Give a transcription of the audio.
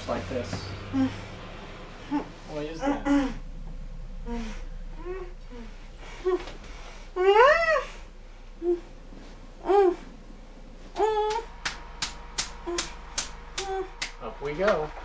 much like this. What is that? Up we go.